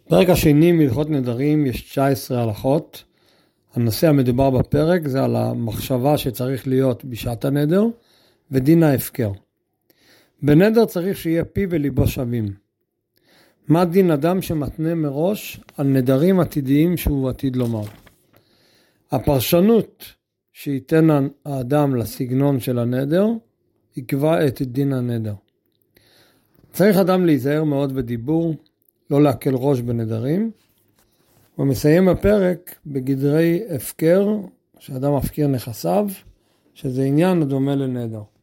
בפרק השני מהלכות נדרים יש 19 הלכות. הנושא המדובר בפרק זה על המחשבה שצריך להיות בשעת הנדר ודין ההפקר. בנדר צריך שיהיה פי וליבו שווים. מה דין אדם שמתנה מראש על נדרים עתידיים שהוא עתיד לומר? הפרשנות שייתן האדם לסגנון של הנדר יקבע את דין הנדר. צריך אדם להיזהר מאוד בדיבור, לא להקל ראש בנדרים, ומסיים הפרק בגדרי הפקר, שאדם מפקיר נכסיו, שזה עניין הדומה לנדר.